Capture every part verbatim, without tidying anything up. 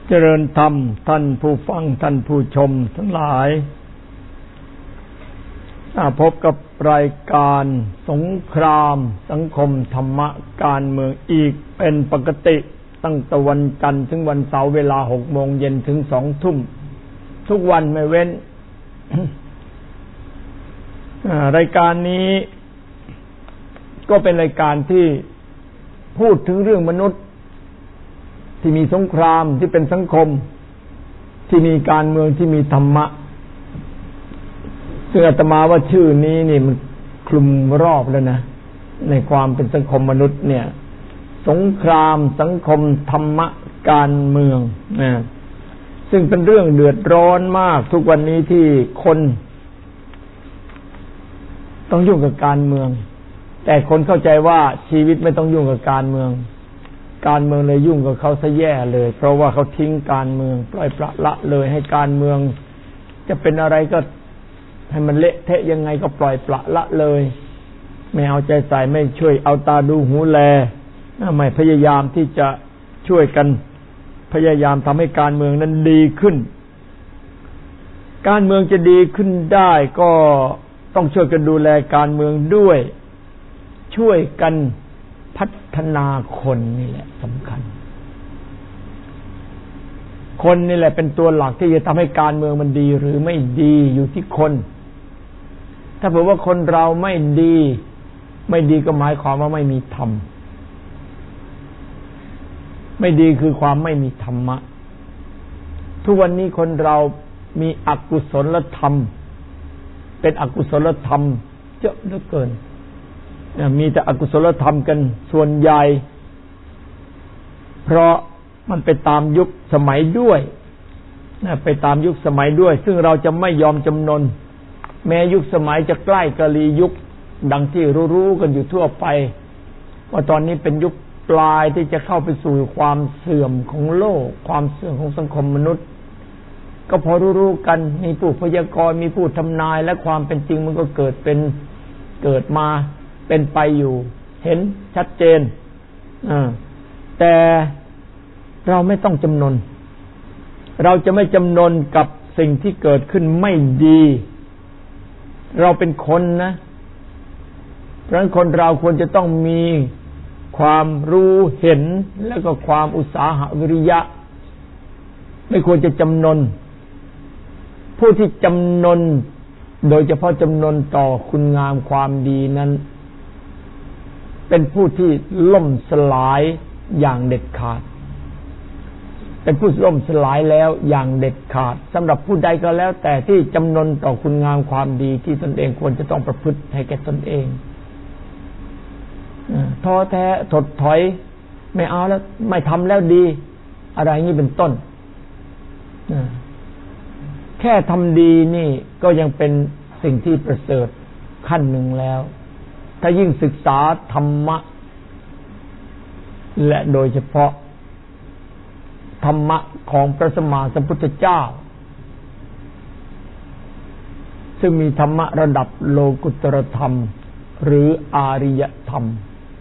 เจริญธรรมท่านผู้ฟังท่านผู้ชมทั้งหลายพบกับรายการสงครามสังคมธรรมะการเมืองอีกเป็นปกติตั้งแต่วันจันทร์ถึงวันเสาร์เวลาหกโมงเย็นถึงสองทุ่มทุกวันไม่เว้น รายการนี้ก็เป็นรายการที่พูดถึงเรื่องมนุษย์ที่มีสงครามที่เป็นสังคมที่มีการเมืองที่มีธรรมะซึ่งอาตมาว่าชื่อนี้นี่มันคลุมรอบแล้วนะในความเป็นสังคมมนุษย์เนี่ยสงครามสังคมธรรมะการเมืองนะซึ่งเป็นเรื่องเดือดร้อนมากทุกวันนี้ที่คนต้องยุ่งกับการเมืองแต่คนเข้าใจว่าชีวิตไม่ต้องยุ่งกับการเมืองการเมืองเลยยุ่งกับเขาซะแย่เลยเพราะว่าเขาทิ้งการเมืองปล่อยปละละเลยให้การเมืองจะเป็นอะไรก็ให้มันเละเทะยังไงก็ปล่อยปละละเลยไม่เอาใจใส่ไม่ช่วยเอาตาดูหูแลไม่พยายามที่จะช่วยกันพยายามทำให้การเมืองนั้นดีขึ้นการเมืองจะดีขึ้นได้ก็ต้องช่วยกันดูแลการเมืองด้วยช่วยกันพัฒนาคนนี่แหละสำคัญคนนี่แหละเป็นตัวหลักที่จะทำให้การเมืองมันดีหรือไม่ดีอยู่ที่คนถ้าเผื่อว่าคนเราไม่ดีไม่ดีก็หมายความว่าไม่มีธรรมไม่ดีคือความไม่มีธรรมะทุกวันนี้คนเรามีอกุศลธรรมเป็นอกุศลธรรมเยอะเหลือเกินมีแต่อกุศลธรรมกันส่วนใหญ่เพราะมันไปตามยุคสมัยด้วยไปตามยุคสมัยด้วยซึ่งเราจะไม่ยอมจำนนแม้ยุคสมัยจะใกล้กาลียุคดังที่รู้ๆกันอยู่ทั่วไปว่าตอนนี้เป็นยุคปลายที่จะเข้าไปสู่ความเสื่อมของโลกความเสื่อมของสังคมมนุษย์ก็พอรู้ๆกันมีผู้พยากรณ์มีผู้ทำนายและความเป็นจริงมันก็เกิดเป็นเกิดมาเป็นไปอยู่เห็นชัดเจนแต่เราไม่ต้องจำนนเราจะไม่จำนนกับสิ่งที่เกิดขึ้นไม่ดีเราเป็นคนนะเพราะฉะนั้นคนเราควรจะต้องมีความรู้เห็นแล้วก็ความอุตสาหะวิริยะไม่ควรจะจำนนผู้ที่จำนนโดยเฉพาะจำนนต่อคุณงามความดีนั้นเป็นผู้ที่ล่มสลายอย่างเด็ดขาดเป็นผู้ล่มสลายแล้วอย่างเด็ดขาดสำหรับผู้ใดก็แล้วแต่ที่จำนนต่อคุณงามความดีที่ตนเองควรจะต้องประพฤติให้แก่ตนเองท้อแท้ถดถอยไม่เอาแล้วไม่ทำแล้วดีอะไรงี้เป็นต้นแค่ทำดีนี่ก็ยังเป็นสิ่งที่ประเสริฐขั้นหนึ่งแล้วถ้ายิ่งศึกษาธรรมะและโดยเฉพาะธรรมะของพระสัมมาสัมพุทธเจ้าซึ่งมีธรรมะระดับโลกุตรธรรมหรืออาริยธรรม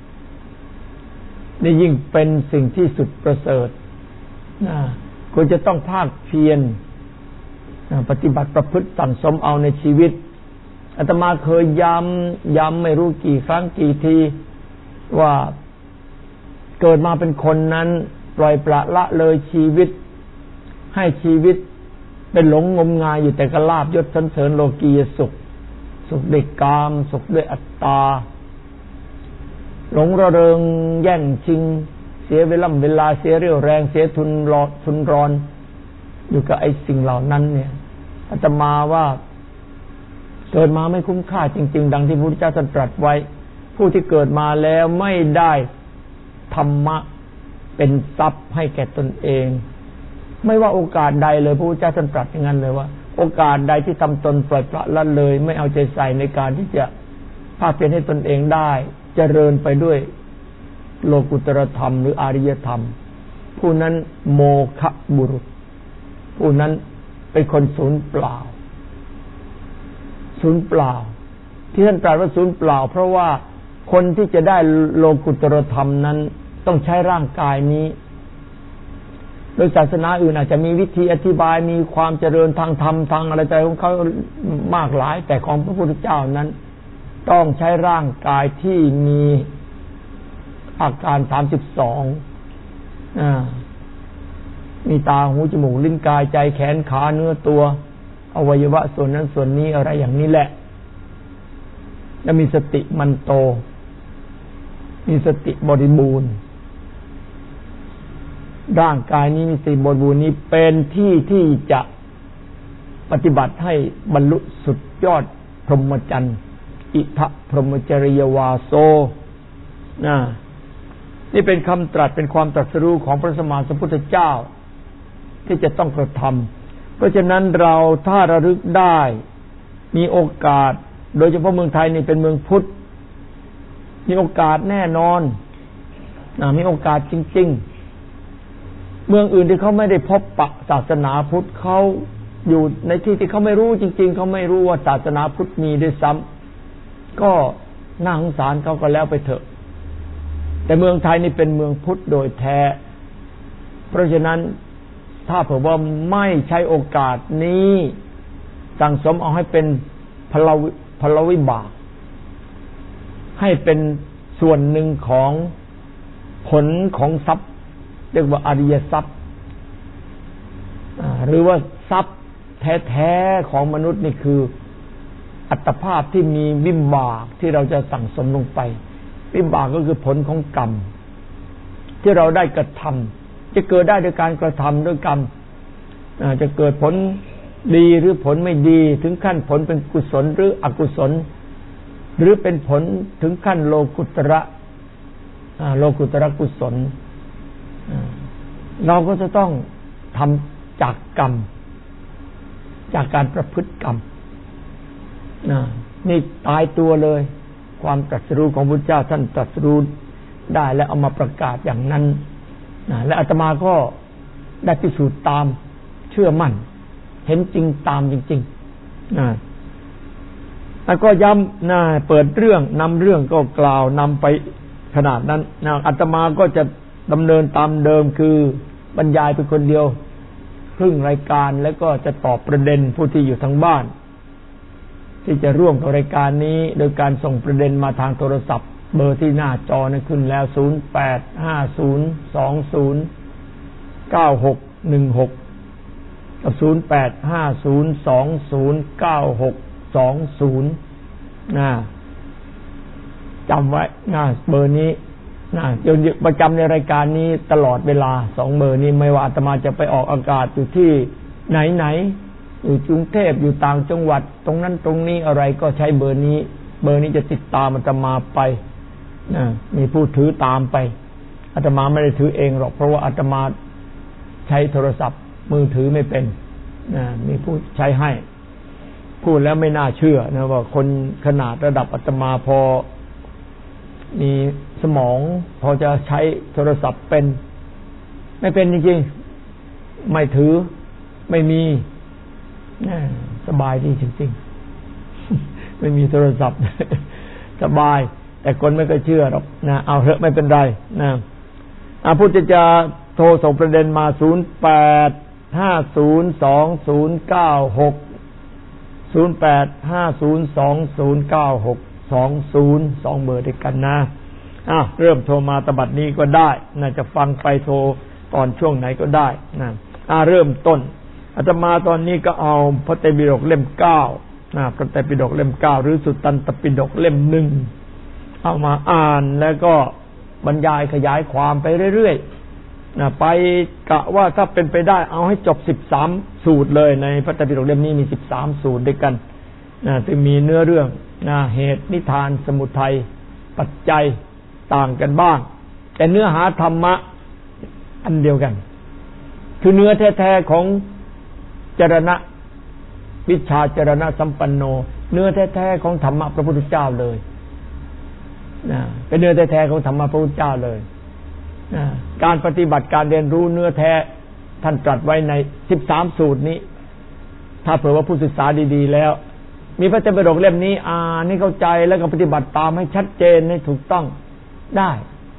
นี่ยิ่งเป็นสิ่งที่สุดประเสริฐนะควรจะต้องภาคเพียรปฏิบัติประพฤติสั่งสมเอาในชีวิตอาตมาเคยย้ำย้ำไม่รู้กี่ครั้งกี่ทีว่าเกิดมาเป็นคนนั้นปล่อยปละละเลยชีวิตให้ชีวิตเป็นหลงงมงายอยู่แต่กับลาภยศสรรเสริญโลกียสุขสุขด้วยกามสุขด้วยอัตตาหลงระเริงแย่งชิงเสียเวลาเวลาเสียเรี่ยวแรงเสียทุนรอทุนร้อนอยู่กับไอ้สิ่งเหล่านั้นเนี่ยอาตมาว่าเกิดมาไม่คุ้มค่าจริงๆดังที่พระพุทธเจ้าตรัสไว้ผู้ที่เกิดมาแล้วไม่ได้ธรรมะเป็นทรัพย์ให้แก่ตนเองไม่ว่าโอกาสใดเลยพระพุทธเจ้าตรัสอย่างนั้นเลยว่าโอกาสใดที่ทำตนปล่อยปละละเลยไม่เอาใจใส่ในการที่จะภาคเพียรให้ตนเองได้เจริญไปด้วยโลกุตรธรรมหรืออริยธรรมผู้นั้นโมฆะบุรุษผู้นั้นเป็นคนสูญเปล่าสูญเปล่าที่ท่านตรัสว่าสูญเปล่าเพราะว่าคนที่จะได้โลกุตรธรรมนั้นต้องใช้ร่างกายนี้โดยศาสนาอื่นอาจจะมีวิธีอธิบายมีความเจริญทางธรรมทางอะไรใจของเขามากหลายแต่ของพระพุทธเจ้านั้นต้องใช้ร่างกายที่มีอาการสามสิบสองอ่ามีตาหูจมูกลิ้นกายใจแขนขาเนื้อตัวอวัยวะส่วนนั้นส่วนนี้อะไรอย่างนี้แหละและมีสติมันโตมีสติบริบูรณ์ร่างกายนี้มีสติบริบูรณ์นี้เป็นที่ที่จะปฏิบัติให้บรรลุสุดยอดพรหมจรรย์อิทธพรหมจริยวาโสนะนี่เป็นคำตรัสเป็นความตรัสรู้ของพระสัมมาสัมพุทธเจ้าที่จะต้องกระทำเพราะฉะนั้นเราถ้าระลึกได้มีโอกาสโดยเฉพาะเมืองไทยนี่เป็นเมืองพุทธมีโอกาสแน่นอนนะมีโอกาสจริงๆเมืองอื่นที่เขาไม่ได้พบปะศาสนาพุทธเขาอยู่ในที่ที่เขาไม่รู้จริงๆเขาไม่รู้ว่าศาสนาพุทธมีด้วยซ้ำก็น่าสงสารเขาก็แล้วไปเถอะแต่เมืองไทยนี่เป็นเมืองพุทธโดยแท้เพราะฉะนั้นถ้าเผื่อว่าไม่ใช้โอกาสนี้สั่งสมเอาให้เป็นพลวิพลวิบากให้เป็นส่วนหนึ่งของผลของทรัพย์เรียกว่าอริยทรัพย์หรือว่าทรัพย์แท้ๆของมนุษย์นี่คืออัตภาพที่มีวิบากที่เราจะสั่งสมลงไปวิบากก็คือผลของกรรมที่เราได้กระทำจะเกิดได้โดยการกระทำด้วยกรรมจะเกิดผลดีหรือผลไม่ดีถึงขั้นผลเป็นกุศลหรืออกุศลหรือเป็นผลถึงขั้นโลกุตระโลกุตระกุศลเราก็จะต้องทำจากกรรมจากการประพฤติกรรมนี่ตายตัวเลยความตรัสรู้ของพระพุทธเจ้าท่านตรัสรู้ได้และเอามาประกาศอย่างนั้นและอาตมาก็ได้พิสูจน์ตามเชื่อมั่นเห็นจริงตามจริงๆนะแล้วก็ย้ำนะเปิดเรื่องนำเรื่องก็กล่าวนำไปขนาดนั้นนะอาตมาก็จะดำเนินตามเดิมคือบรรยายเป็นคนเดียวครึ่งรายการแล้วก็จะตอบประเด็นผู้ที่อยู่ทางบ้านที่จะร่วมกับรายการนี้โดยการส่งประเด็นมาทางโทรศัพท์เบอร์ที่หน้าจอนั้นขึ้นแล้วศูนย์ แปด ห้า ศูนย์ สอง ศูนย์ เก้า หก หนึ่ง หกกับศูนย์ แปด ห้า ศูนย์ สอง ศูนย์ เก้า หก สอง ศูนย์นะจำไว้นะเบอร์นี้นะจะประจำในรายการนี้ตลอดเวลาสองเบอร์นี้ไม่ว่าอาตมาจะไปออกอากาศอยู่ที่ไหนๆอยู่กรุงเทพอยู่ต่างจังหวัดตรงนั้นตรงนี้อะไรก็ใช้เบอร์นี้เบอร์นี้จะติดตามอาตมาไปนะมีผู้ถือตามไปอาตมาไม่ได้ถือเองหรอกเพราะว่าอาตมาใช้โทรศัพท์มือถือไม่เป็นนะมีผู้ใช้ให้พูดแล้วไม่น่าเชื่อนะว่าคนขนาดระดับอาตมาพอมีสมองพอจะใช้โทรศัพท์เป็นไม่เป็นจริงๆไม่ถือไม่มีสบายดีจริงๆไม่มีโทรศัพท์สบายแต่คนไม่เคยเชื่อหรอกนะเอาเถอะไม่เป็นไรนะอาพุทธจะโทรส่งประเด็นมาศูนย์ แปด ห้า ศูนย์ สอง ศูนย์ เก้า หก ศูนย์ แปด ห้า ศูนย์ สอง ศูนย์ เก้า หก สอง ศูนย์ สองเบอร์ด้วยกันนะอ้าวเริ่มโทรมาตบัดนี้ก็ได้น่าจะฟังไปโทรตอนช่วงไหนก็ได้นะอ่าเริ่มต้นอาตมาตอนนี้ก็เอาพระไตรปิฎกเล่มเก้านะพระไตรปิฎกเล่มเก้าหรือสุตตันตปิฎกเล่มหนึ่งเอามาอ่านแล้วก็บรรยายขยายความไปเรื่อยๆนะไปกะว่าถ้าเป็นไปได้เอาให้จบสิบสามสูตรเลยในพระไตรปิฎกเล่มนี้มีสิบสามสูตรด้วยกันนะที่มีเนื้อเรื่องนะเหตุนิทานสมุทัยปัจจัยต่างกันบ้างแต่เนื้อหาธรรมะอันเดียวกันคือเนื้อแท้ๆของจรณะวิชาจรณะสัมปันโนเนื้อแท้ๆของธรรมะพระพุทธเจ้าเลยนะเป็นเนื้อแท้ๆของธรรมะพระพุทธเจ้าเลยนะการปฏิบัติการเรียนรู้เนื้อแท้ท่านตรัสไว้ในสิบสามสูตรนี้ถ้าเผื่อว่าผู้ศึกษาดีๆแล้วมีพระไตรปิฎกเล่มนี้อ่านให้เข้าใจแล้วก็ปฏิบัติตามให้ชัดเจนให้ถูกต้องได้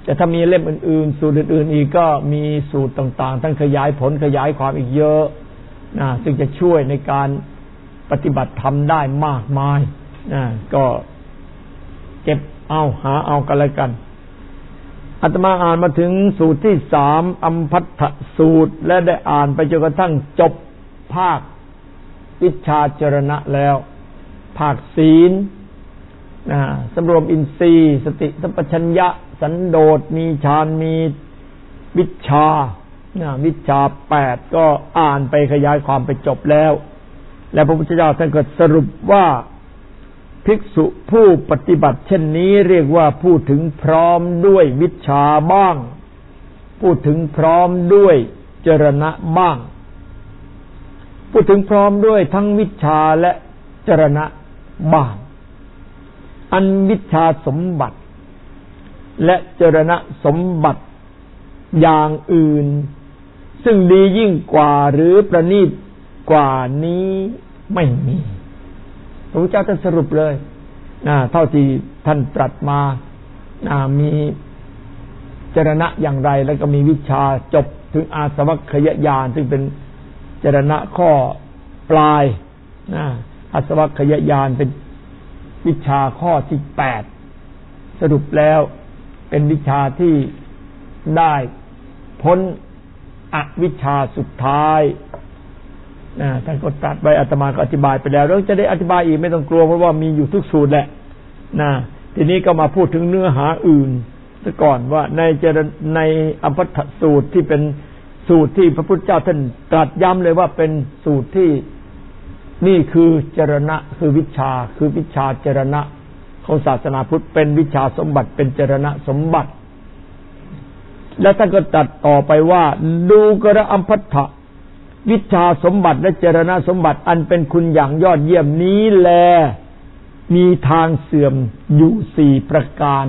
แต่ถ้ามีเล่มอื่นๆสูตรอื่นๆอีกก็มีสูตรต่างๆท่านขยายผลขยายความอีกเยอะนะซึ่งจะช่วยในการปฏิบัติธรรมได้มากมายนะก็เก็บเอาหาเอากันแล้วกันอาตมาอ่านมาถึงสูตรที่สามอัมพัทธสูตรและได้อ่านไปจนกระทั่งจบภาควิชาจรณะแล้วภาคศีลนะสำรวมอินทรีย์สติสัมปชัญญะสันโดษมีฌานมีวิชานะวิชาแปดก็อ่านไปขยายความไปจบแล้วและพระพุทธเจ้าท่านก็สรุปว่าภิกษุผู้ปฏิบัติเช่นนี้เรียกว่าผู้ถึงพร้อมด้วยวิชาบ้างผู้ถึงพร้อมด้วยจรณะบ้างผู้ถึงพร้อมด้วยทั้งวิชาและจรณะบ้างอันวิชาสมบัติและจรณะสมบัติอย่างอื่นซึ่งดียิ่งกว่าหรือประณีตกว่านี้ไม่มีพระพุทธเจ้าท่านสรุปเลยนะเท่าที่ท่านตรัสมานะมีจรณะอย่างไรแล้วก็มีวิชาจบถึงอาสวัคยญาณซึ่งเป็นจรณะข้อปลายนะอาสวัคยญาณเป็นวิชาข้อที่แปดสรุปแล้วเป็นวิชาที่ได้พ้นอวิชชาสุดท้ายนะท่านก็ตรัสไว้อาตมาก็อธิบายไปแล้วเราจะได้อธิบายอีกไม่ต้องกลัวเพราะว่ามีอยู่ทุกสูตรแหละนะทีนี้ก็มาพูดถึงเนื้อหาอื่นซะก่อนว่าในเจรในอัมพัทธสูตรที่เป็นสูตรที่พระพุทธเจ้าท่านตรัสย้ำเลยว่าเป็นสูตรที่นี่คือจรณะคือวิชาคือวิชาจรณะของศาสนาพุทธเป็นวิชาสมบัติเป็นจรณะสมบัติแล้วท่านก็ตรัสต่อไปว่าดูกระอัมพัทธวิชาสมบัติและจรณะสมบัติอันเป็นคุณอย่างยอดเยี่ยมนี้แลมีทางเสื่อมอยู่สี่ประการ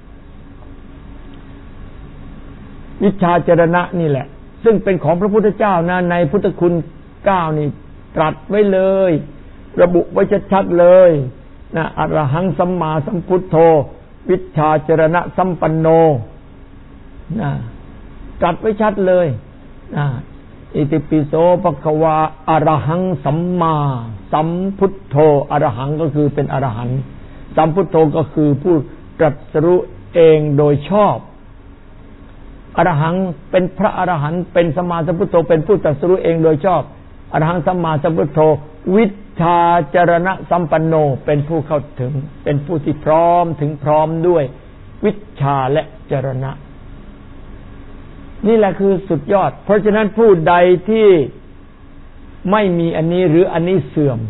วิชาจรณะนี่แหละซึ่งเป็นของพระพุทธเจ้านะในพุทธคุณเก้านี่ตรัสไว้เลยระบุไว้ชัดๆเลยนะอรหังสัมมาสัมพุทโธวิชาจรณะสัมปันโนนะตรัสไว้ชัดเลยนะอิติปิโสภควาอรหังสัมมาสัมพุทโธอรหังก็คือเป็นอรหันต์สัมพุทโธก็คือผู้ตรัสรู้เองโดยชอบอรหังเป็นพระอรหันต์เป็นสัมมาสัมพุทโธเป็นผู้ตรัสรู้เองโดยชอบอรหังสัมมาสัมพุทโธวิชาจรณะสัมปันโนเป็นผู้เข้าถึงเป็นผู้ที่พร้อมถึงพร้อมด้วยวิชาและจรณะนี่แหละคือสุดยอดเพราะฉะนั้นผู้ใดที่ไม่มีอันนี้หรืออันนี้เสื่อม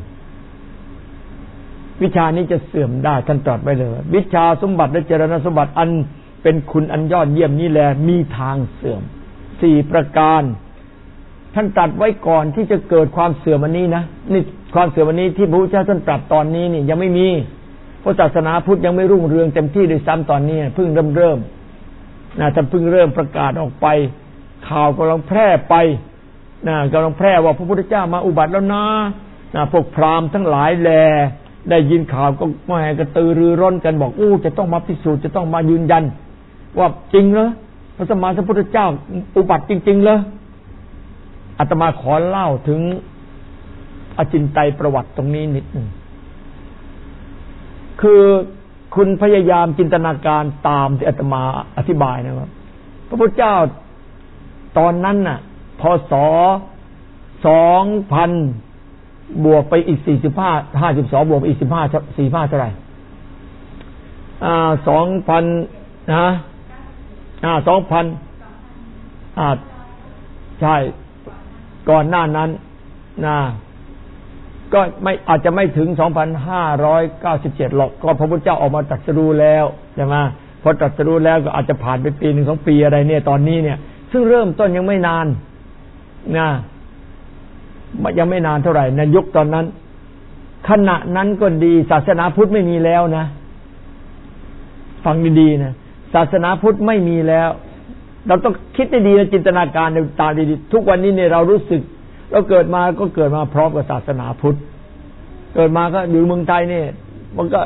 วิชานี้จะเสื่อมได้ท่านตรัสไว้เลยวิชาสมบัติและจรณะสมบัติอันเป็นคุณอันยอดเยี่ยมนี้แลมีทางเสื่อมสี่ประการท่านตรัสไว้ก่อนที่จะเกิดความเสื่อมอันนี้นะนี่ความเสื่อมอันนี้ที่พระพุทธเจ้าท่านตรัสตอนนี้นี่ยังไม่มีเพราะศาสนาพุทธยังไม่รุ่งเรืองเต็มที่ด้วยซ้ำตอนนี้เพิ่งเริ่มเริ่มนะท่านเพิ่งเริ่มประกาศออกไปข่าวกำลังแพร่ไปนะกำลังแพร่ว่าพระพุทธเจ้ามาอุบัติแล้วนะนะพวกพราหมณ์ทั้งหลายแลได้ยินข่าวก็แหมกระตือรือร้นกันบอกอู้จะต้องมาพิสูจน์จะต้องมายืนยันว่าจริงเหรอพระสัมมาสัมพุทธเจ้าอุบัติจริงๆเหรออาตมาขอเล่าถึงอจินไตยประวัติตรงนี้นิดหนึ่งคือคุณพยายามจินตนาการตามที่อาตมาอธิบายนะครับพระพุทธเจ้าตอนนั้นน่ะพศสองพันบวกไปอีกสี่สิบห้าห้าสิบสองบวกไปอีกสิบห้าสี่ห้าเท่าไหร่อ่าสองพันนะอ่าสองพันอ่าใช่ก่อนหน้านั้นนะก็ไม่อาจจะไม่ถึง สองพันห้าร้อยเก้าสิบเจ็ด หรอกก็พระพุทธเจ้าออกมาตรัสรู้แล้วใช่ไหมพอตรัสรู้แล้วก็อาจจะผ่านไปปีหนึ่งสองปีอะไรเนี่ยตอนนี้เนี่ยซึ่งเริ่มต้นยังไม่นานนะยังไม่นานเท่าไหร่ในยุคตอนนั้นขณะนั้นก็ดีศาสนาพุทธไม่มีแล้วนะฟังดีๆนะศาสนาพุทธไม่มีแล้วเราต้องคิดให้ดีนะจินตนาการในตาดีๆทุกวันนี้เนี่ยเรารู้สึกเราเกิดมาก็เกิดมาพร้อมกับศาสนาพุทธเกิดมาก็อยู่เมืองไทยเนี่ยมันก็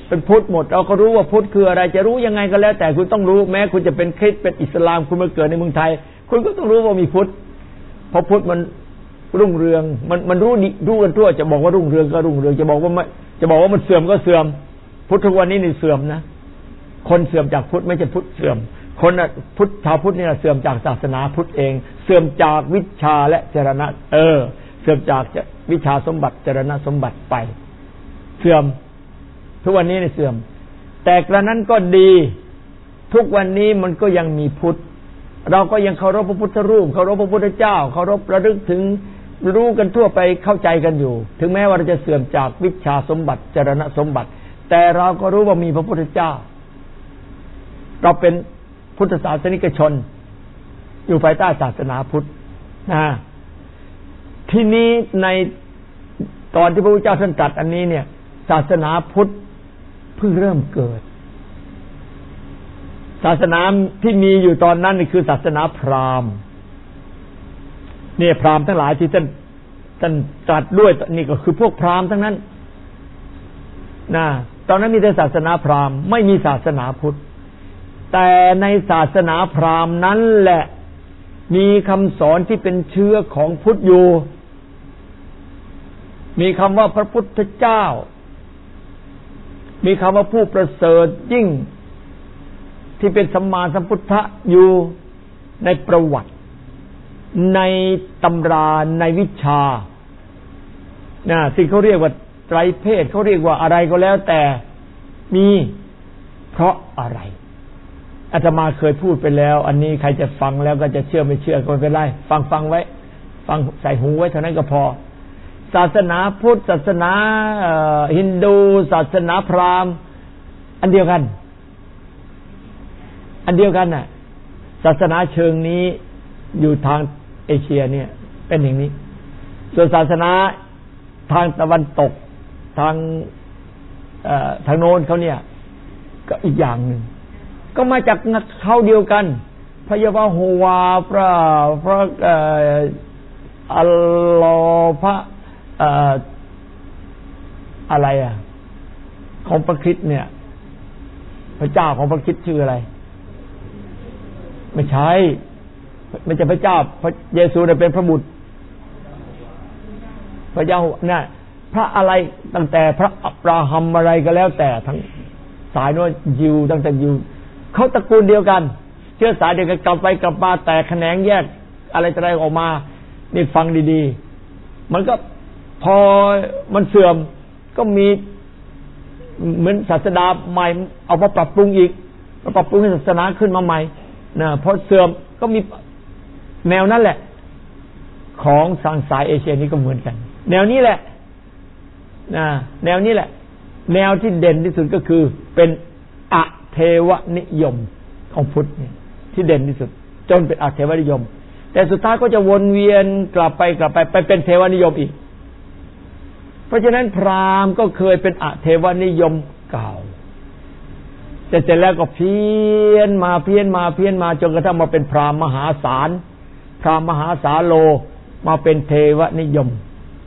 เป็นพุทธหมดเราก็รู้ว่าพุทธคืออะไรจะรู้ยังไงก็แล้วแต่คุณต้องรู้แม้คุณจะเป็นคริสต์เป็นอิสลามคุณมาเกิดในเมืองไทยคุณก็ต้องรู้ว่ามีพุทธเพราะพุทธมันรุ่งเรืองมันมันรู้รู้กันทั่วจะบอกว่ารุ่งเรืองก็รุ่งเรืองจะบอกว่าไม่จะบอกว่ามันเสื่อมก็เสื่อมพุทธทุกวันนี้นี่เสื่อมนะคนเสื่อมจากพุทธไม่ใช่พุทธเสื่อมคนพุทธชาวพุทธนี่เสื่อมจากศาสนาพุทธเองเสื่อมจากวิชาและจรณะเออเสื่อมจากวิชาสมบัติจรณะสมบัติไปเสื่อมทุกวันนี้นี่เสื่อมแต่กระนั้นก็ดีทุกวันนี้มันก็ยังมีพุทธเราก็ยังเคารพพระพุทธรูปเคารพพระพุทธเจ้าเคารพระลึกถึงรู้กันทั่วไปเข้าใจกันอยู่ถึงแม้ว่าเราจะเสื่อมจากวิชาสมบัติจรณะสมบัติแต่เราก็รู้ว่ามีพระพุทธเจ้าเราเป็นพุทธศาสนิกชนอยู่ภายใต้ศาสนาพุทธนะที่นี้ในตอนที่พระพุทธเจ้าท่านตรัสอันนี้เนี่ยศาสนาพุทธเพิ่งเริ่มเกิดศาสนาที่มีอยู่ตอนนั้นนี่คือศาสนาพราหมณ์เนี่ยพราหมณ์ทั้งหลายที่ท่านท่านตรัสด้วยนี่ก็คือพวกพราหมณ์ทั้งนั้นนะตอนนั้นมีแต่ศาสนาพราหมณ์ไม่มีศาสนาพุทธแต่ในศาสนาพราหมณ์นั้นแหละมีคำสอนที่เป็นเชื้อของพุทธอยู่มีคำว่าพระพุทธเจ้ามีคำว่าผู้ประเสริฐยิ่งที่เป็นสัมมาสัมพุทธะอยู่ในประวัติในตำราในวิชานะที่เขาเรียกว่าไตรเพศเขาเรียกว่าอะไรก็แล้วแต่มีเพราะอะไรอาตมาเคยพูดไปแล้วอันนี้ใครจะฟังแล้วก็จะเชื่อไม่เชื่อก็ไม่เป็นไรฟังฟังไว้ฟังใส่หูไว้เท่านั้นก็พอศาสนาพุทธศาสนาฮินดูศาสนาพราหมณ์อันเดียวกันอันเดียวกันน่ะศาสนาเชิงนี้อยู่ทางเอเชียเนี่ยเป็นอย่างนี้ส่วนศาสนาทางตะวันตกทางทางโน้นเขาเนี่ยก็อีกอย่างหนึ่งก็มาจากเขาเดียวกันพระยะวะโฮวาพระพระอัลลอฮ์พระอะไรอ่ะของพระคริสต์เนี่ยพระเจ้าของพระคริสต์ชื่ออะไรไม่ใช่ไม่ใช่พระเจ้าพระเยซูเนี่ยเป็นพระบุตรพระเจ้าเนี่ยพระอะไรตั้งแต่พระอับราฮัมอะไรก็แล้วแต่ทั้งสายโน้นยิวตั้งแต่ยิวเขาตระกูลเดียวกันเชื้อสายเดียวกันกลับไปกลับมาแต่แขนงแยกอะไรจะอะไรออกมานี่ฟังดีๆมันก็พอมันเสื่อมก็มีเหมือนศาสดาใหม่เอามาปรับปรุงอีกมาปรับปรุงให้ศาสนาขึ้นมาใหม่นะพอเสื่อมก็มีแนวนั้นแหละของทางสายเอเชียนี้ก็เหมือนกันแนวนี้แหละนะแนวนี้แหละแนวที่เด่นที่สุดก็คือเป็นอเทวนิยมของพุทธเนี่ยที่เด่นที่สุดจนเป็นอเทวนิยมแต่สุดท้ายก็จะวนเวียนกลับไปกลับไปไปเป็นเทวนิยมอีกเพราะฉะนั้นพราหมณ์ก็เคยเป็นอเทวนิยมเก่าแต่เสร็จแล้วก็เพี้ยนมาเพี้ยนมาเพี้ยนมาจนกระทั่งมาเป็นพราหมณ์มหาศาลพราหมณ์มหาศาลโลมาเป็นเทวนิยม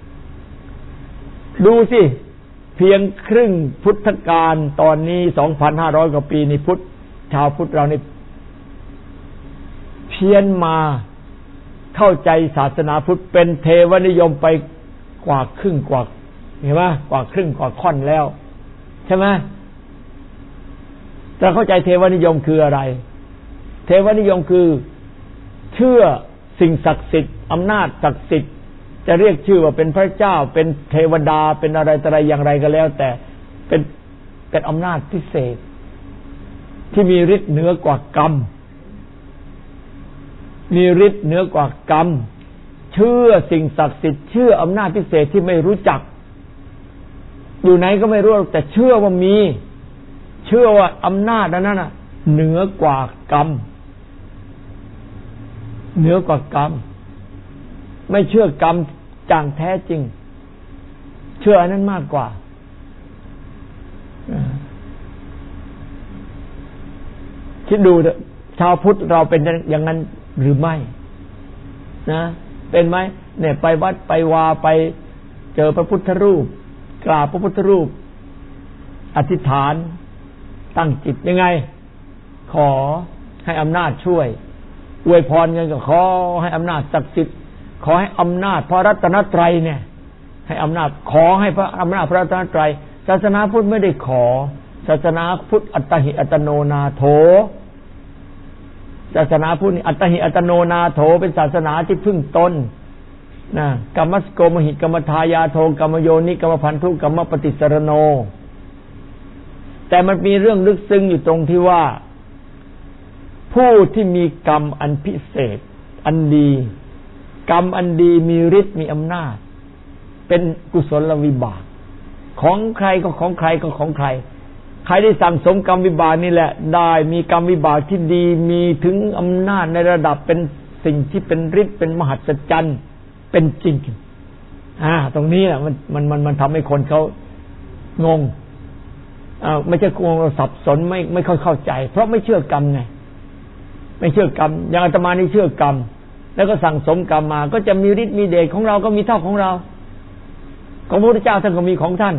ดูสิเพียงครึ่งพุทธกาลตอนนี้ สองพันห้าร้อย กว่าปีนี่พุทธชาวพุทธเรานี่เพี้ยนมาเข้าใจศาสนาพุทธเป็นเทวนิยมไปกว่าครึ่งกว่าเห็นไหมกว่าครึ่งกว่าค่อนแล้วใช่ไหมแต่เข้าใจเทวนิยมคืออะไรเทวนิยมคือเชื่อสิ่งศักดิ์สิทธิ์อำนาจศักดิ์สิทธิ์จะเรียกชื่อว่าเป็นพระเจ้าเป็นเทวดาเป็นอะไรอะไรอย่างไรก็แล้วแต่เป็นเป็นอำนาจพิเศษที่มีฤทธิ์เหนือกว่ากรรมมีฤทธิ์เหนือกว่ากรรมเชื่อสิ่งศักดิ์สิทธิ์เชื่ออำนาจพิเศษที่ไม่รู้จักอยู่ไหนก็ไม่รู้แต่เชื่อว่ามีเชื่อว่าอำนาจนั้นน่ะเหนือกว่ากรรมเหนือกว่ากรรมไม่เชื่อกรรมจางแท้จริงเชื่ออันนั้นมากกว่าคิดดูเถอะชาวพุทธเราเป็นอย่างนั้นหรือไม่นะเป็นไหมเนี่ยไปวัดไปวาไปเจอพระพุทธรูปกราบพระพุทธรูปอธิษฐานตั้งจิตยังไงขอให้อำนาจช่วยอวยพรกันก็ขอให้อำนาจศักดิ์สิทธิ์ขอให้อำนาจพระรัตนตรัยเนี่ยให้อำนาจขอให้พระอำนาจพระรัตนตรัยศาสนาพุทธไม่ได้ขอศาสนาพุทธอัตหิอัตโนนาโถศาสนาพุทธอัตหิอัตโนนาโถเป็นศาสนาที่พึ่งตนนะกรรมสโกมหิกรรมทายาโทกรรมโยนิกรรมพันธุกรรมปฏิสรโนแต่มันมีเรื่องลึกซึ้งอยู่ตรงที่ว่าผู้ที่มีกรรมอันพิเศษอันดีกรรมอันดีมีฤทธิ์มีอำนาจเป็นกุศลวิบากของใครก็ของใครก็ของใครใครได้สั่งสมกรรมวิบากนี่แหละได้มีกรรมวิบากที่ดีมีถึงอำนาจในระดับเป็นสิ่งที่เป็นฤทธิ์เป็นมหัศจรรย์เป็นจริงอ่าตรงนี้แหละมันมันมันมันทำให้คนเขางงอ่าไม่ใช่งงสับสนไม่ไม่ค่อยเข้าใจเพราะไม่เชื่อกรรมไงไม่เชื่อกรรมอย่างอาตมานี่เชื่อกรรมแล้วก็สั่งสมกรรมมาก็จะมีฤทธิ์มีเดชของเราก็มีเท่าของเราของพระพุทธเจ้าท่านก็มีของท่าน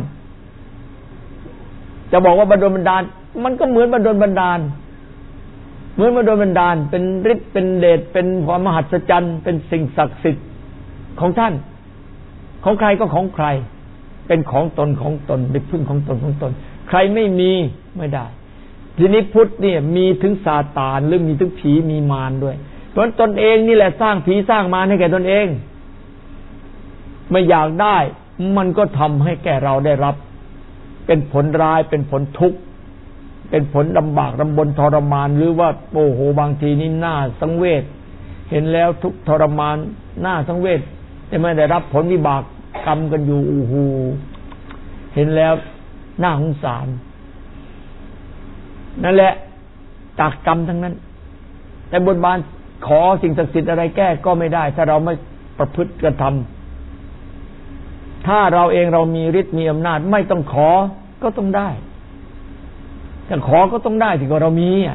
จะบอกว่าบันดลบันดาลมันก็เหมือนบันดลบันดาลเหมือนบันดลบันดาลเป็นฤทธิ์เป็นเดชเป็นความมหัศจรรย์เป็นสิ่งศักดิ์สิทธิ์ของท่านของใครก็ของใครเป็นของตนของตนเป็นพึ่งของตนของตนใครไม่มีไม่ได้ทีนี้พุทธเนี่ยมีถึงซาตานหรือมีถึงผีมีมารด้วยเพราะตนเองนี่แหละสร้างผีสร้างมารให้แก่ตนเองไม่อยากได้มันก็ทำให้แก่เราได้รับเป็นผลร้ายเป็นผลทุกข์เป็นผลลำบากลำบนทรมานหรือว่าโอ้โหบางทีนี่น่าสังเวชเห็นแล้วทุกทรมานน่าสังเวชแต่ไม่ได้รับผลวิบากกรรมกันอยู่โอ้โหเห็นแล้วน่าสงสารนั่นแหละตักกรรมทั้งนั้นแต่บนบานขอสิ่งศักดิ์สิทธิ์อะไรแก้ก็ไม่ได้ถ้าเราไม่ประพฤติกระทำถ้าเราเองเรามีฤทธิ์มีอำนาจไม่ต้องขอก็ต้องได้แต่ขอก็ต้องได้ที่เรามีอ่ะ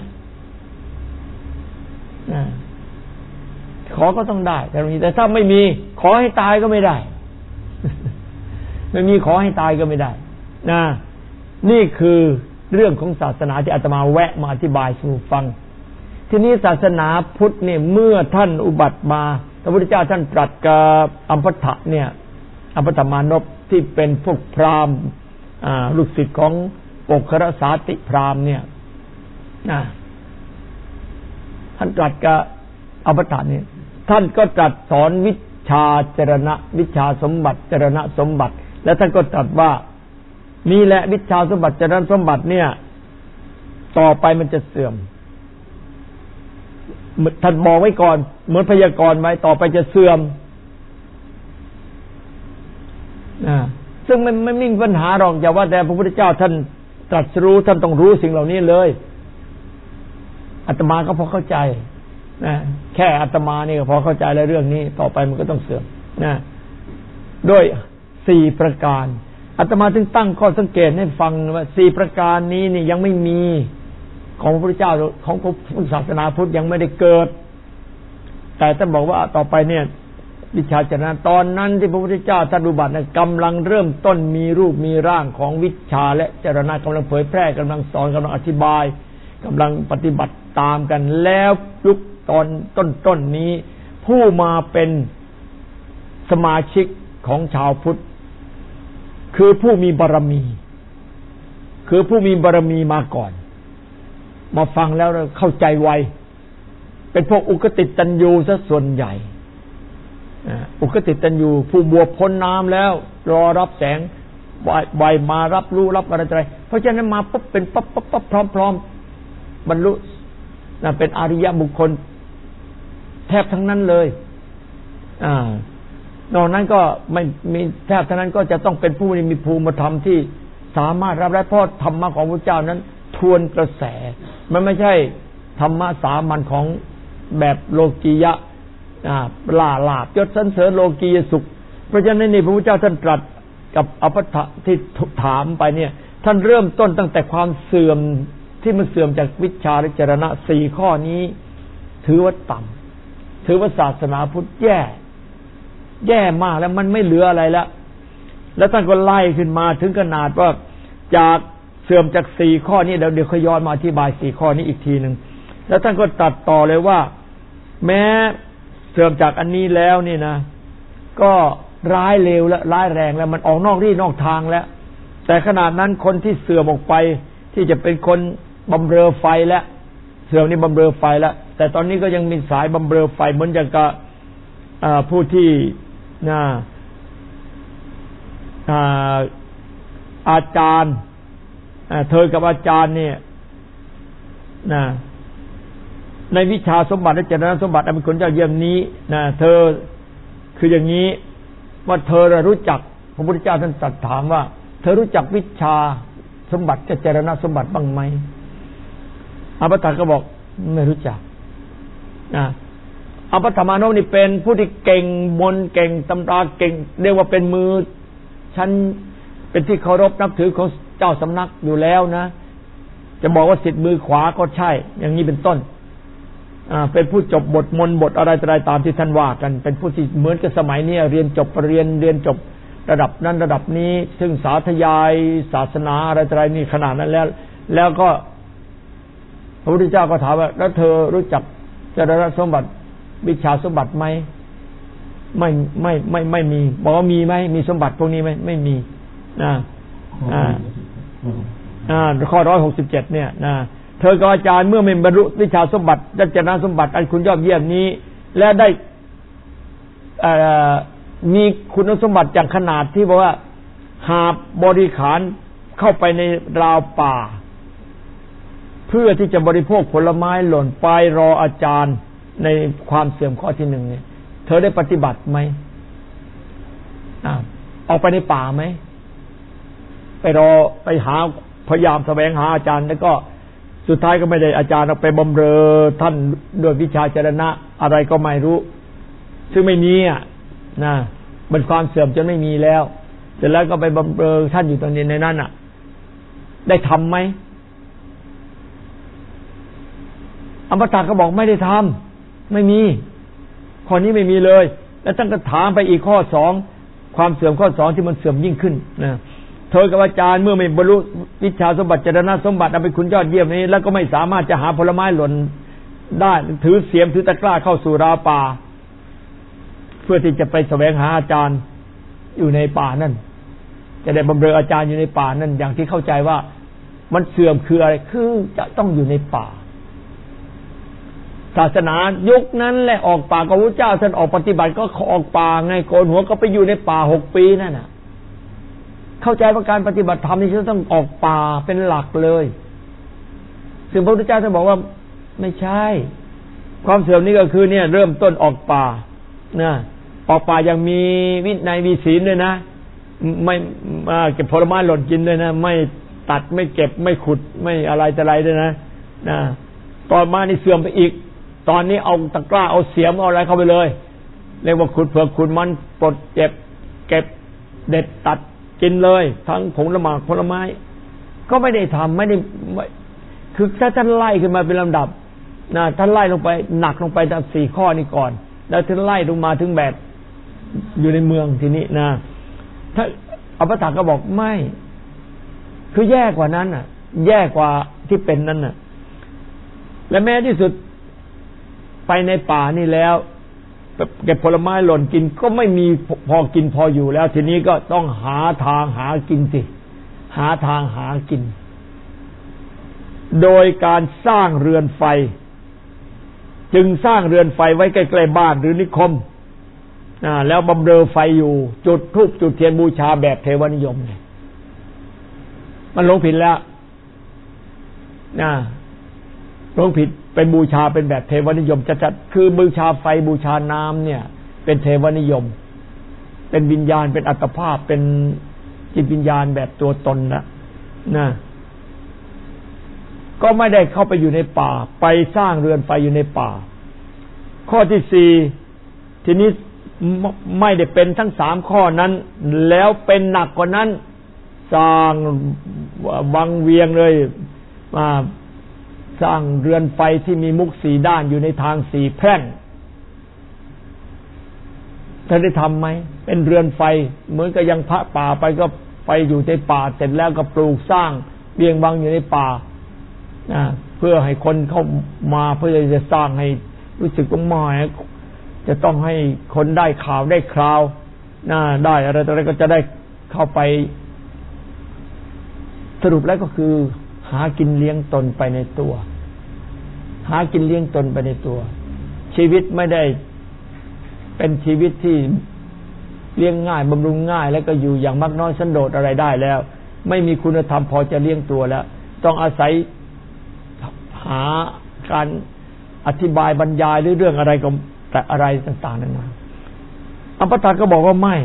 ขอก็ต้องได้แต่เรามีแต่ถ้าไม่มีขอให้ตายก็ไม่ได้ไม่มีขอให้ตายก็ไม่ได้นะนี่คือเรื่องของศาสนาที่อาตมาแวะมาอธิบายสู่ฟังทีนี้ศาสนาพุทธเนี่ยเมื่อท่านอุบัติมาพระพุทธเจ้าท่านตรัสกับอัมพทะเนี่ยอัมพทมานพที่เป็นพวกพราหมณ์ลูกศิษย์ของโอกครสาติพราหมณ์เนี่ยนะท่านตรัสกับอัมพทะเนี่ยท่านก็ตรัสสอนวิชาจรณะวิชาสมบัติจรณะสมบัติแล้วท่านก็ตรัสว่านี่แหละวิชาสมบัติจรณะสมบัติเนี่ยต่อไปมันจะเสื่อมท่านบอกไว้ก่อนเหมือนพยากรณ์ไว้ต่อไปจะเสื่อมนะซึ่งมันไม่มีปัญหาหรอกอย่าว่าแต่พระพุทธเจ้าท่านตรัสรู้ท่านต้องรู้สิ่งเหล่านี้เลยอาตมาก็พอเข้าใจนะแค่อาตมานี่ก็พอเข้าใจแล้วเรื่องนี้ต่อไปมันก็ต้องเสื่อมนะด้วยสี่ประการอาตมาถึงตั้งข้อสังเกตให้ฟังว่าสี่ประการนี้นี่ยังไม่มีของพระพุทธเจ้าของพระพุทธศาสนาพุทธยังไม่ได้เกิดแต่ท่านบอกว่าต่อไปเนี่ยวิชาจรณะตอนนั้นที่พระพุทธเจ้าท่านอุบัติเนี่ยกำลังเริ่มต้นมีรูปมีร่างของวิชาและจรณะกำลังเผยแพร่กำลังสอนกำลังอธิบายกำลังปฏิบัติตามกันแล้วยุคตอนต้นๆนี้ผู้มาเป็นสมาชิกของชาวพุทธคือผู้มีบารมี คือผู้มีบารมีมาก่อนมาฟังแล้วเข้าใจไวเป็นพวกอุกติตัญญูซะส่วนใหญ่อุกติตัญญูผู้บวชพ้นน้ำแล้วรอรับแสงใบมารับรู้รับอะไรอะไรเพราะฉะนั้นมาปุ๊บเป็นปั๊บปั๊บปั๊บพร้อมพร้อมบรรลุนะเป็นอริยบุคคลแทบทั้งนั้นเลยอ่านอกนั้นก็ไม่มีแทบทั้งนั้นก็จะต้องเป็นผู้มีภูมิธรรมที่สามารถรับได้เพราะธรรมะของพระเจ้านั้นทวนกระแสมันไม่ใช่ธรรมะสามัญของแบบโลกียะอ่าล่าลาบยศสรรเสริญโลกียสุขเพราะฉะนั้นนี่พระพุทธเจ้าท่านตรัสกับอภัททะที่ถามไปเนี่ยท่านเริ่มต้นตั้งแต่ความเสื่อมที่มันเสื่อมจากวิชชาและจรณะสี่ข้อนี้ถือว่าต่ำถือว่าศาสนาพุทธแย่แย่มากแล้วมันไม่เหลืออะไรแล้วแล้วท่านก็ไล่ขึ้นมาถึงขนาดว่าจากเสื่อมจากสี่ข้อนี้เดี๋ยวเดี๋ยวเขาย้อนมาอธิบายสี่ข้อนี้อีกทีหนึ่งแล้วท่านก็ตัดต่อเลยว่าแม้เสื่อมจากอันนี้แล้วนี่นะก็ร้ายเลวและร้ายแรงแล้วมันออกนอกรี่นอกทางแล้วแต่ขนาดนั้นคนที่เสื่อมออกไปที่จะเป็นคนบำเรอไฟแล้วเสื่อมนี่บำเรอไฟแล้วแต่ตอนนี้ก็ยังมีสายบำเรอไฟเหมือนอย่างกับผู้ที่นะอาจารย์เธอกับอาจารย์เนี่ยนะในวิชาสมบัติและเจตนาสมบัติอันเป็นคนเจ้าเยี่ยมนี้นะเธอคืออย่างนี้ว่าเธอรู้จักพระพุทธเจ้าท่านตรัสถามว่าเธอรู้จักวิชาสมบัติกับเจตนาสมบัติบ้างไหมอภิธรรมก็บอกไม่รู้จักนะอภิธรรมานพนี่เป็นผู้ที่เก่งมนเก่งตำราเก่งเรียกว่าเป็นมือชั้นเป็นที่เคารพนับถือของเจ้าสำนักอยู่แล้วนะจะบอกว่าศิษย์มือขวาก็ใช่อย่างนี้เป็นต้นอ่าเป็นผู้จบบทมนบทอะไรอะไรตามที่ท่านว่ากันเป็นผู้ที่เหมือนกับสมัยนี้เรียนจบเรียนเรียนจบระดับนั้นระดับนี้ซึ่งสาธยายศาสนาอะไรอะไรนี่ขนาดนั้นแล้วแล้วก็พระพุทธเจ้าก็ถามว่าแล้วเธอรู้จักเจตนาสมบัติวิชาสมบัติไหมไม่ไม่ไม่ไม่มีบอกว่ามีไหมมีสมบัติพวกนี้ไหมไม่มีนะอ่าอ่าข้อร้อยหกสิบเจ็ดเนี่ยนะเธอกับอาจารย์เมื่อไม่บรรลุวิชาสมบัติเจตนาสมบัติอันคุณยอดเยี่ยมนี้และได้มีคุณสมบัติอย่างขนาดที่บอกว่าหาบริขารเข้าไปในราวป่าเพื่อที่จะบริโภคผลไม้หล่นไปรออาจารย์ในความเสื่อมข้อที่หนึ่งเนี่ยเธอได้ปฏิบัติไหมอ่าออกไปในป่าไหมไปรอไปหาพยายามแสวงหาอาจารย์แล้วก็สุดท้ายก็ไม่ได้อาจารย์เอาไปบำเรอท่านด้วยวิชาจรณะอะไรก็ไม่รู้ซึ่งไม่มีอ่ะนะมันความเสื่อมจนไม่มีแล้วเสร็จแล้วก็ไปบำเรอท่านอยู่ตรงนี้ในนั้นอ่ะได้ทำไหมอมตะก็บอกไม่ได้ทำไม่มีข้อนี้ไม่มีเลยแล้วท่านก็ถามไปอีกข้อสองความเสื่อมข้อสองที่มันเสื่อมยิ่งขึ้นนะเธอกับอาจารย์เมื่อไม่บรรลุวิชาสมบัติเจตนาสมบัติอันเป็นคุณยอดเยี่ยมนี้แล้วก็ไม่สามารถจะหาผลไม้หล่นได้ถือเสียมถือตะกร้าเข้าสู่ราวป่าเพื่อที่จะไปแสวงหาอาจารย์อยู่ในป่านั่นจะได้บำเรออาจารย์อยู่ในป่านั่นอย่างที่เข้าใจว่ามันเสื่อมคืออะไรคือจะต้องอยู่ในป่าศาสนายุคนั้นแหละออกป่ากับพระเจ้าท่านออกปฏิบัติก็ออกป่าไงโกนหัวก็ไปอยู่ในป่าหกปีนั่นน่ะเข้าใจว่าการปฏิบัติธรรมนี่จะต้องออกป่าเป็นหลักเลยซึ่งพระพุทธเจ้าท่านบอกว่าไม่ใช่ความเสื่อมนี้ก็คือเนี่ยเริ่มต้นออกป่านะออกป่ายังมีวินัยมีศีลด้วยนะไม่เก็บผลไม้หล่นกินด้วยนะไม่ตัดไม่เก็บไม่ขุดไม่อะไรแต่ไรด้วยนะนะตอนมานี่เสื่อมไปอีกตอนนี้เอาตะกร้าเอาเสียมเอาอะไรเข้าไปเลยเรียกว่าขุดเผือกขุดมันปลดเจ็บเก็บเด็ดตัดกินเลยทั้งผงละหมากผลไม้ก็ไม่ได้ทำไม่ได้คือถ้าท่านไล่ขึ้นมาเป็นลำดับนะท่านไล่ลงไปหนักลงไปตามสี่ข้อนี้ก่อนแล้วท่านไล่ลงมาถึงแบบอยู่ในเมืองทีนี้นะถ้าอภิธรรมก็บอกไม่คือแย่กว่านั้นอ่ะแย่กว่าที่เป็นนั้นน่ะและแม้ที่สุดไปในป่านี่แล้วเก็บผลไม้หล่นกินก็ไม่มีพอกินพออยู่แล้วทีนี้ก็ต้องหาทางหากินสิหาทางหากินโดยการสร้างเรือนไฟจึงสร้างเรือนไฟไว้ใกล้ๆบ้านหรือนิคมอ่าแล้วบำเรอไฟอยู่จุดธูปจุดเทียนบูชาแบบเทวนิยมเนี่ยมันหลงผิดแล้วนะหลงผิดไปบูชาเป็นแบบเทวนิยมจัดๆคือบูชาไฟบูชาน้ำเนี่ยเป็นเทวนิยมเป็นวิญญาณเป็นอัตภาพเป็นจิตวิญญาณแบบตัวตนนะนะก็ไม่ได้เข้าไปอยู่ในป่าไปสร้างเรือนไฟอยู่ในป่าข้อที่สี่ทีนี้ไม่ได้เป็นทั้งสามข้อนั้นแล้วเป็นหนักกว่านั้นสร้างวังเวียงเลยมาสร้างเรือนไฟที่มีมุกสี่ด้านอยู่ในทางสี่แพร่งท่านได้ทำไหมเป็น เรือนไฟเหมือนกับยังพระป่าไปก็ไปอยู่ในป่าเสร็จแล้วก็ปลูกสร้างเบี่ยงบังอยู่ในป่านะเพื่อให้คนเข้ามาเพื่อจะสร้างให้รู้สึกว่าหมายจะต้องให้คนได้ข่าวได้คราวนะได้อะไรต่ออะไรก็จะได้เข้าไปสรุปแล้วก็คือหากินเลี้ยงตนไปในตัวหากินเลี้ยงตนไปในตัวชีวิตไม่ได้เป็นชีวิตที่เลี้ยงง่ายบำรุงง่ายแล้วก็อยู่อย่างมักน้อยสันโดษอะไรได้แล้วไม่มีคุณธรรมพอจะเลี้ยงตัวแล้วต้องอาศัยหาการอธิบายบรรยายหรือเรื่องอะไรก็แต่อะไรต่างๆนั่นนะอัมพทัตก็บอกว่าไม่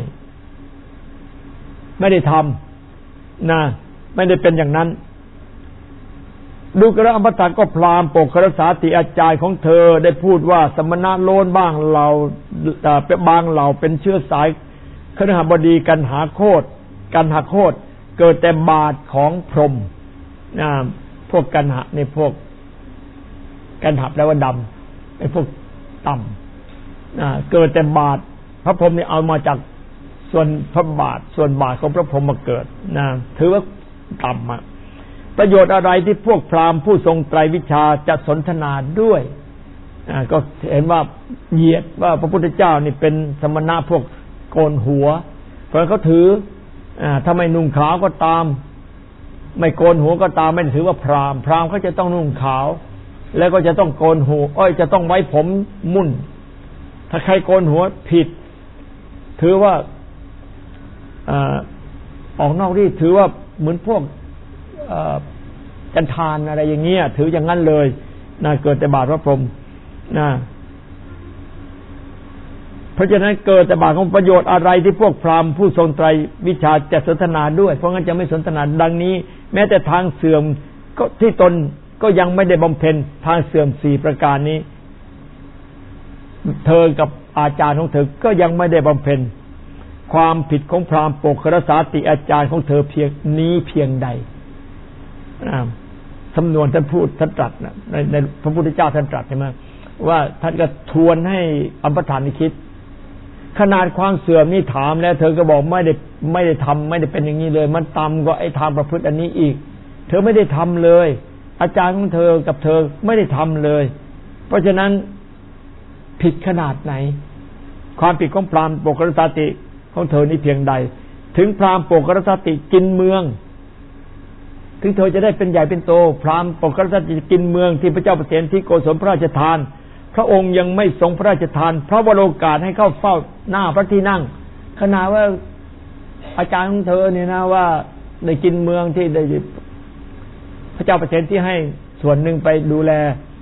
ไม่ได้ทำนะไม่ได้เป็นอย่างนั้นดูกระอัมพทัตก็พราหมณ์ปกครสาติอาจารย์ของเธอได้พูดว่าสมณะโลนบ้างเราเป็นบางเหล่าเป็นเชื้อสายคฤหบดีกันหาโคตกันหาโคตเกิดแต่บาทของพรหมนะพวกกันหะในพวกกันหะแปลว่าดำไอ้พวกต่ำนะเกิดแต่บาทพระพรหมนี่เอามาจากส่วนพระบาทส่วนบาทของพระพรหมมาเกิดนะถือว่าต่ำอ่ะประโยชน์อะไรที่พวกพราหมณ์ผู้ทรงไตรวิชาจะสนทนาด้วยอ่าก็เห็นว่าเหยียดว่าพระพุทธเจ้านี่เป็นสมณะพวกโกนหัวเพราะเขาถืออ่าถ้าไม่นุ่งขาวก็ตามไม่โกนหัวก็ตามไม่ถือว่าพราหมณ์พราหมณ์เขาจะต้องนุ่งขาวแล้วก็จะต้องโกนหัวอ้อยจะต้องไว้ผมมุ่นถ้าใครโกนหัวผิดถือว่าอ่าออกนอกรีถือว่าเหมือนพวกจันทานอะไรอย่างเงี้ยถืออย่างนั้นเลยนะเกิดแต่บาทพระพรหมนะเพราะฉะนั้นเกิดแต่บาทของประโยชน์อะไรที่พวกพราหมณ์ผู้ทรงไตรวิชาจะสนทนาด้วยเพราะงั้นจะไม่สนทนาดังนี้แม้แต่ทางเสื่อมก็ที่ตนก็ยังไม่ได้บำเพ็ญทางเสื่อมสี่ประการนี้เธอกับอาจารย์ของเธอก็ยังไม่ได้บำเพ็ญความผิดของพราหมณ์ปกครสาติอาจารย์ของเธอเพียงนี้เพียงใดสำนวนท่านพูดท่านตรัสนะในในพระพุทธเจ้าท่านตรัสใช่ไหมว่าท่านก็ทวนให้อัมพทัตคิดขนาดความเสื่อมนี่ถามแล้วเธอก็บอกไม่ได้ไม่ได้ทำไม่ได้เป็นอย่างนี้เลยมันต่ำกว่าไอ้ทางประพฤติอันนี้อีกเธอไม่ได้ทำเลยอาจารย์ของเธอกับเธอไม่ได้ทำเลยเพราะฉะนั้นผิดขนาดไหนความผิดของพราหมณ์ปกครสาติของเธอนี่เพียงใดถึงพราหมณ์ปกครสาติกินเมืองถึงเธอจะได้เป็นใหญ่เป็นโตพราหมณ์ปกครสาติกินเมืองที่พระเจ้าประเสนที่โกศลพระราชทานพระองค์ยังไม่ทรงพระราชทานพระวโรกาสให้เข้าเฝ้าหน้าพระที่นั่งขณะว่าอาจารย์ของเธอเนี่ยนะว่าได้กินเมืองที่ได้พระเจ้าประเสนที่ให้ส่วนหนึ่งไปดูแล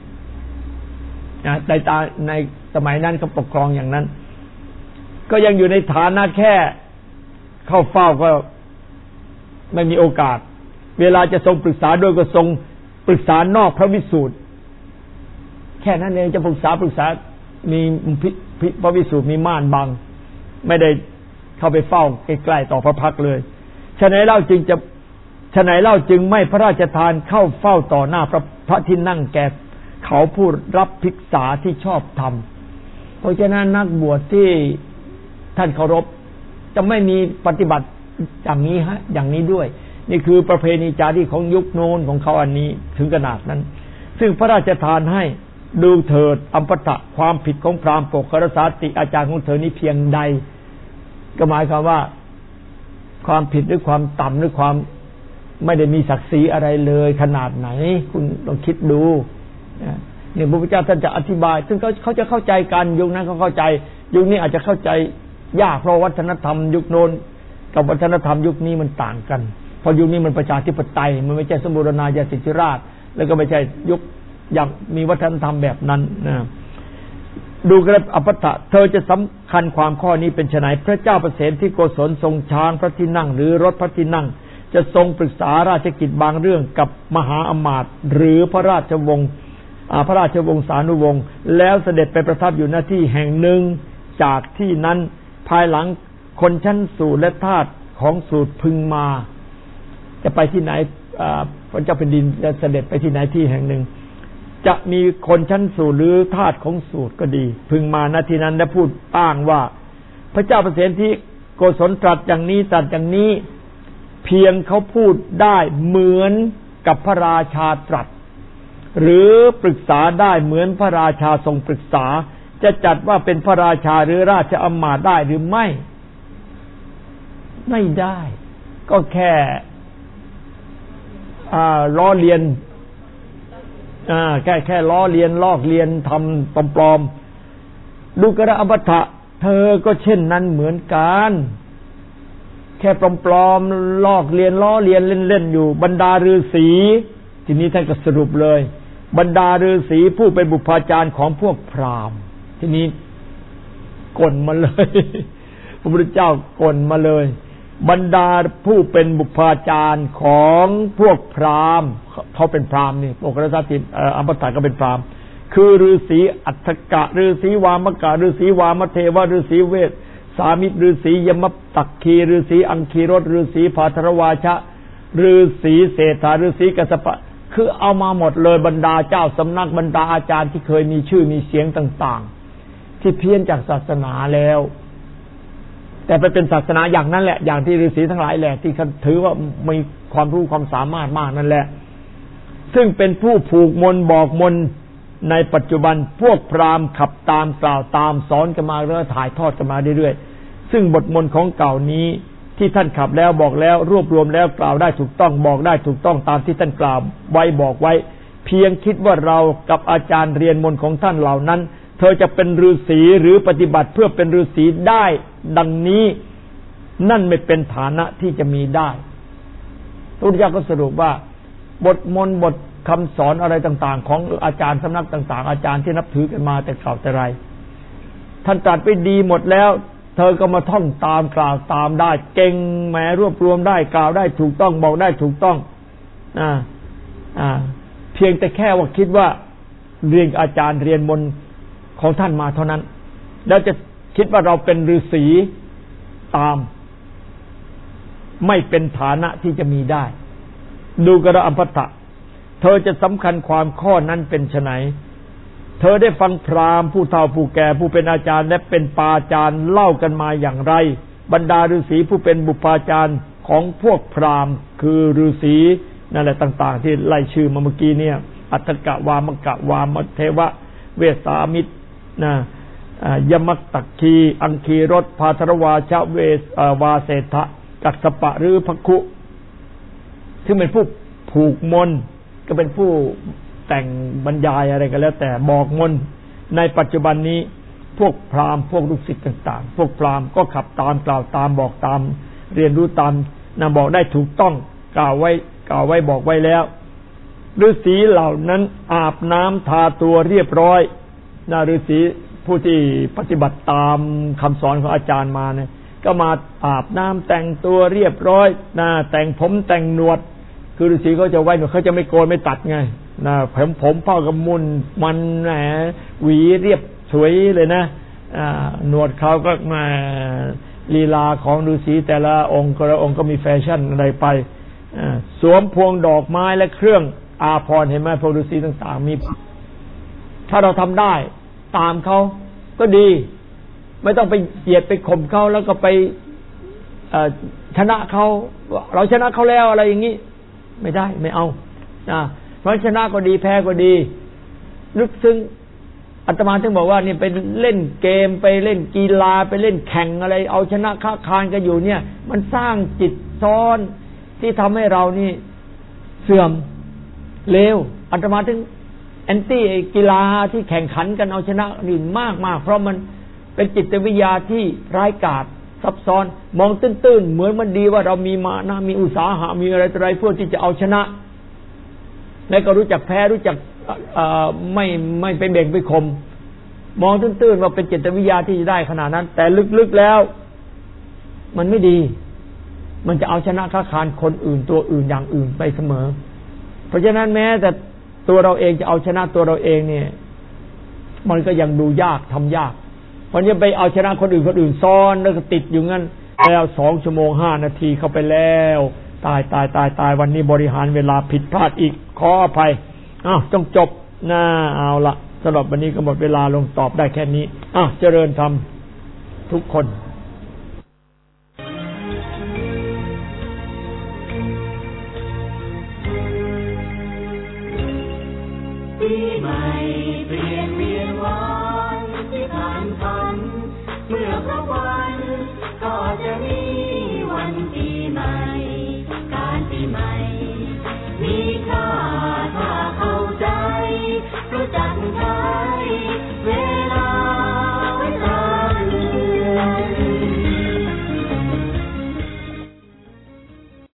ในตาในสมัยนั้นเขาปกครองอย่างนั้นก็ยังอยู่ในฐานะแค่เข้าเฝ้าก็ไม่มีโอกาสเวลาจะทรงปรึกษาโดยก็ทรงปรึกษานอกพระวิสูตรแค่นั้นเองจะปรึกษาปรึกษามีพระวิสูตรมีม่านบังไม่ได้เข้าไปเฝ้าใกล้ๆต่อพระพักเลยฉะนั้นเล่าจึงจะฉะนั้นเล่าจึงไม่พระราชทานเข้าเฝ้าต่อหน้าพระพระที่นั่งแก่เขาผู้รับภิกษาที่ชอบธรรมเพราะฉะนั้นนักบวชที่ท่านเคารพจะไม่มีปฏิบัติอย่างนี้ฮะอย่างนี้ด้วยนี่คือประเพณีจารีตของยุคโน้นของเขาอันนี้ถึงขนาดนั้นซึ่งพระราชทานให้ดูเถิดอัมพทัตความผิดของพราหมณ์ปกครสาติอาจารย์ของเธอนี้เพียงใดก็หมายความว่าความผิดหรือความต่ำหรือความไม่ได้มีศักดิ์ศรีอะไรเลยขนาดไหนคุณลองคิดดูเนี่ยพระพุทธเจ้าท่านจะอธิบายซึ่งเขาเขาจะเข้าใจกันยุคนั้นเขาเข้าใจยุคนี้อาจจะเข้าใจยากเพราะวัฒนธรรมยุคโน้นกับวัฒนธรรมยุคนี้มันต่างกันพอยุคนี้มันประชาธิปไตยมันไม่ใช่สมบูรณาญาสิทธิราชย์แล้วก็ไม่ใช่ยุคอย่างมีวัฒนธรรมแบบนั้นนะดูกระอัปปะเธอจะสำคัญความข้อนี้เป็นไฉนพระเจ้าประเสนที่โกศลทรงช้างพระที่นั่งหรือรถพระที่นั่งจะทรงปรึกษาราชกิจบางเรื่องกับมหาอมาตย์หรือพระราชวงศ์พระราชวงศ์สานุวงศ์แล้วเสด็จไปประทับอยู่หน้าที่แห่งหนึ่งจากที่นั้นภายหลังคนชั้นสูตรและทาสของสูตรพึงมาจะไปที่ไหนพระเจ้าแผ่นดินจะเสด็จไปที่ไหนที่แห่งหนึ่งจะมีคนชั้นสูตรหรือทาสของสูตรก็ดีพึงมาณที่นั้นและพูดอ้างว่าพระเจ้าประเสนที่โกศลตรัสอย่างนี้ตรัสอย่างนี้เพียงเขาพูดได้เหมือนกับพระราชาตรัสหรือปรึกษาได้เหมือนพระราชาทรงปรึกษาจะจัดว่าเป็นพระราชาหรือราชอำมาตย์ได้หรือไม่ไม่ได้ก็แค่ล้อเลียนแค่แค่ล้อเลียนลอกเลียนทำปลอมๆดูกระอัปทะเธอก็เช่นนั้นเหมือนกันแค่ปลอมๆลอกเลียนล้อเลียนเล่นๆอยู่บรรดาฤาษีทีนี้ท่านก็สรุปเลยบรรดาฤาษีผู้เป็นบุพกาจารย์ของพวกพราหมณ์ทีนี้กลมาเลยพระพุทธเจ้ากลมาเลยบรรดาผู้เป็นบุพกาจารย์ของพวกพราหมณ์เขาเป็นพราหมณ์นี่โอกรสติอัปปะก็เป็นพราหมณ์คือฤาษีอัฏฐกะฤาษีวามกะฤาษีวามเทวะฤาษีเวสสามิตรฤาษียมตักคีฤาษีอังคีรสฤาษีภาทรวาชะฤาษีเศรษฐาฤาษีกัสสปะคือเอามาหมดเลยบรรดาเจ้าสำนักบรรดาอาจารย์ที่เคยมีชื่อมีเสียงต่างๆที่เพี้ยนจากศาสนาแล้วแต่ไปเป็นศาสนาอย่างนั้นแหละอย่างที่ฤาษีทั้งหลายแหละที่เขาถือว่ามีความรู้ความสามารถมากนั่นแหละซึ่งเป็นผู้ผูกมนบอกมนในปัจจุบันพวกพราหมณ์ขับตามกล่าวตามสอนกันมาเรื่อยถ่ายทอดกันมาเรื่อยๆซึ่งบทมนของเก่านี้ที่ท่านขับแล้วบอกแล้วรวบรวมแล้วกล่าวได้ถูกต้องบอกได้ถูกต้องตามที่ท่านกล่าวไว้บอกไว้เพียงคิดว่าเรากับอาจารย์เรียนมนของท่านเหล่านั้นเธอจะเป็นฤาษีหรือปฏิบัติเพื่อเป็นฤาษีได้ดังนี้นั่นไม่เป็นฐานะที่จะมีได้พระพุทธเจ้าก็สรุปว่าบทมนบทคำสอนอะไรต่างๆของอาจารย์สำนักต่างๆอาจารย์ที่นับถือกันมาแต่เก่าแต่ไรท่านตรัสไปดีหมดแล้วเธอก็มาท่องตามกล่าวตามได้เก่งแหมรวบรวมได้กล่าวได้ถูกต้องบอกได้ถูกต้องอ่าอ่าเพียงแต่แค่ว่าคิดว่าเรียนอาจารย์เรียนมนของท่านมาเท่านั้นแล้วจะคิดว่าเราเป็นฤาษีตามไม่เป็นฐานะที่จะมีได้ดูกระอัมพตะเธอจะสำคัญความข้อนั้นเป็นไฉนเธอได้ฟังพราหมณ์ผู้เฒ่าผู้แก่ผู้เป็นอาจารย์และเป็นปาจารย์เล่ากันมาอย่างไรบรรดาฤาษีผู้เป็นบุพกาจารย์ของพวกพราหมณ์คือฤาษีนั่นแหละต่างๆที่ไล่ชื่อมาเมื่อกี้เนี่ยอัฏฐกะวามกะวามเทวะเวสสามิตรนะยมตักคีอังคีรสภาทรวาชะเวสวาเศรษฐะกัสสปะหรือภคุซึ่งเป็นผู้ผูกมนก็เป็นผู้แต่งบรรยายอะไรก็แล้วแต่บอกมนในปัจจุบันนี้พวกพราหมณ์พวกลูกศิษย์ต่างๆพวกพราหมณ์ก็ขับตามกล่าวตามบอกตามเรียนรู้ตามนำบอกได้ถูกต้องกล่าวไว้กล่าวไว้บอกไว้แล้วฤาษีเหล่านั้นอาบน้ำทาตัวเรียบร้อยนะฤาษีผู้ที่ปฏิบัติตามคำสอนของอาจารย์มาเนี่ยก็มาอาบน้ำแต่งตัวเรียบร้อยนะแต่งผมแต่งหนวดคือฤาษีเขาจะไว้หนวดเขาจะไม่โกนไม่ตัดไงนะผมผมเผ้ากำมุนมันแหมหวีเรียบสวยเลยนะหนวดเขาก็มาลีลาของฤาษีแต่ละองค์แต่ละองค์ก็มีแฟชั่นอะไรไปสวมพวงดอกไม้และเครื่องอาภรณ์เห็นไหมพวกฤาษีต่างๆมีถ้าเราทำได้ตามเขาก็ดีไม่ต้องไปเกียดไปข่มเขาแล้วก็ไปชนะเขาเราชนะเขาแล้วอะไรอย่างนี้ไม่ได้ไม่เอานะเพราะชนะก็ดีแพ้ก็ดีลึกซึ้งอาตมาถึงบอกว่านี่ไปเล่นเกมไปเล่นกีฬาไปเล่นแข่งอะไรเอาชนะค้าคานกันอยู่เนี่ยมันสร้างจิตซ้อนที่ทำให้เรานี่เสื่อมเลวอาตมาถึงแอนตี้กีฬาที่แข่งขันกันเอาชนะนี่มากมากเพราะมันเป็นจิตวิทยาที่ร้ายกาจซับซ้อนมองตื้นๆเหมือนมันดีว่าเรามีมานะมีอุตสาหะมีอะไรอะไรเพื่อที่จะเอาชนะแล้วก็รู้จักแพ้รู้จักไม่ไม่ไปเบ่งไปข่มมองตื้นๆว่าเป็นจิตวิทยาที่จะได้ขนาดนั้นแต่ลึกๆแล้วมันไม่ดีมันจะเอาชนะค้าคานคนอื่นตัวอื่นอย่างอื่นไปเสมอเพราะฉะนั้นแม้แต่ตัวเราเองจะเอาชนะตัวเราเองเนี่ยมันก็ยังดูยากทำยากวันนี้ไปเอาชนะคนอื่นคนอื่นซ้อนแล้วก็ติดอยู่งั้นแล้วสองชั่วโมงห้านาทีเข้าไปแล้วตายตายตายตายวันนี้บริหารเวลาผิดพลาดอีกขออภัยอ้าวต้องจบน่าเอาละสำหรับวันนี้ก็หมดเวลาลงตอบได้แค่นี้อ้าวเจริญธรรมทุกคน